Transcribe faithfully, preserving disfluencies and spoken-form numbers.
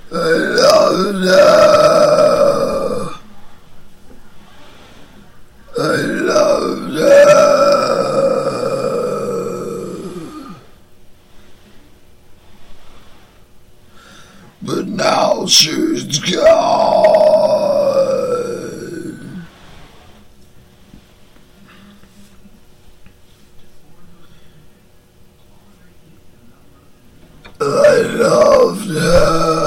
I love her. I love her. But now she's gone. I loved her.